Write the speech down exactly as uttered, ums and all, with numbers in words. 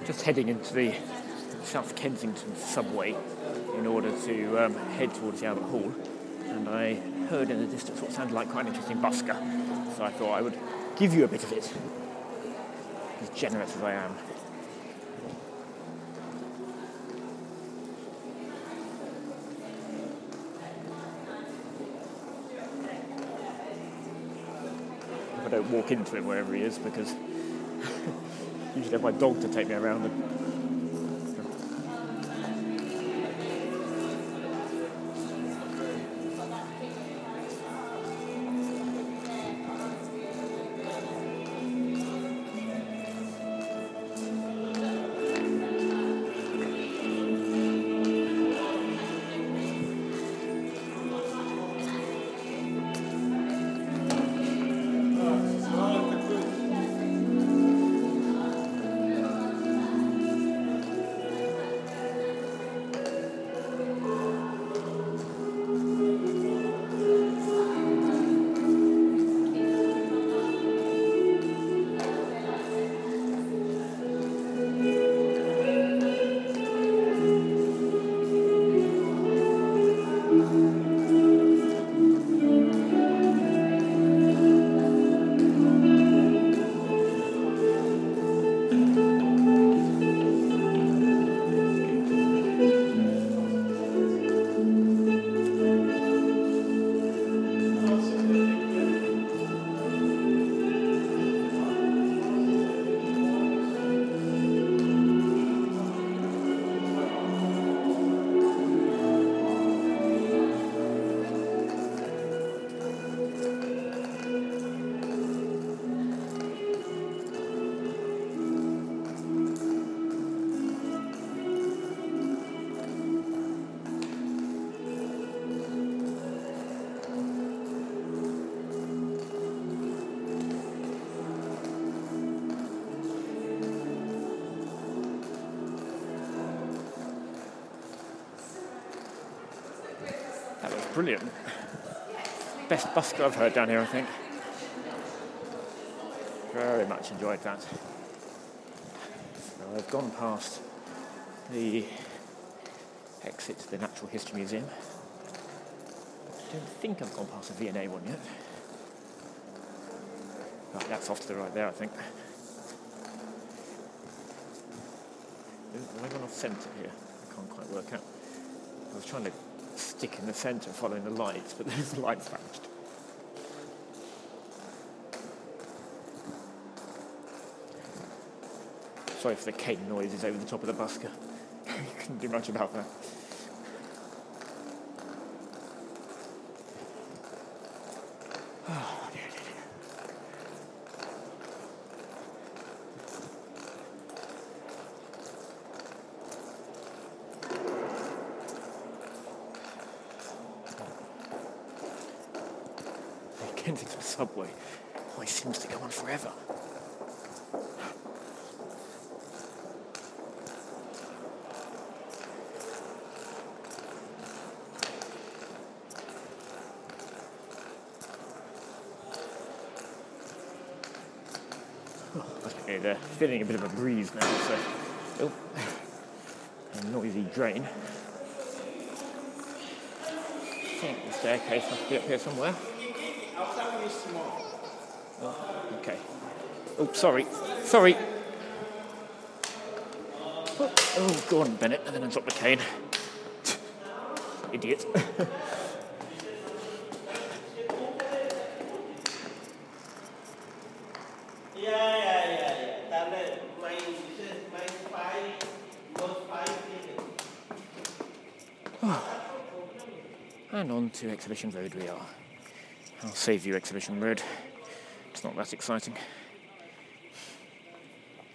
just heading into the South Kensington subway in order to um, head towards the Albert Hall, and I heard in the distance what sounded like quite an interesting busker, so I thought I would give you a bit of it, as generous as I am. I don't walk into him wherever he is, because usually I have my dog to take me around. And that was brilliant. Best busker I've heard down here, I think. Very much enjoyed that. So I've gone past the exit to the Natural History Museum. I don't think I've gone past the V and A one yet. Right, that's off to the right there, I think. Have I gone off centre here? I can't quite work out. I was trying to stick in the centre following the lights, but there's the lights vanished. Sorry for the cane noises over the top of the busker. You couldn't do much about that. Oh, dear, dear, dear. The Kensington subway always seems to go on forever. Okay, they're feeling a bit of a breeze now, so oh, a noisy drain. I think the staircase must be up here somewhere. I'll tell you tomorrow. Oh, okay. Oh, sorry, sorry. Oh, oh, go on, Bennett, and then I drop the cane. Idiot. And on to Exhibition Road we are. I'll save you Exhibition Road. It's not that exciting.